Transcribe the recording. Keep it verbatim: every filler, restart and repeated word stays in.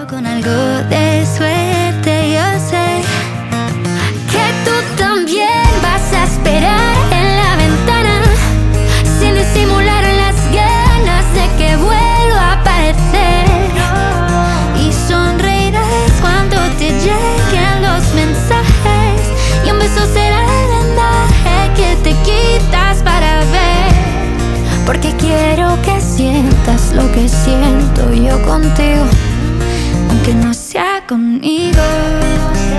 Con algo de suerte yo sé que tú también vas a esperar en la ventana, sin disimular las ganas de que vuelva a aparecer. Y sonreirás cuando te lleguen los mensajes, y un beso será el vendaje que te quitas para ver. Porque quiero que sientas lo que siento yo contigo, aunque no sea conmigo.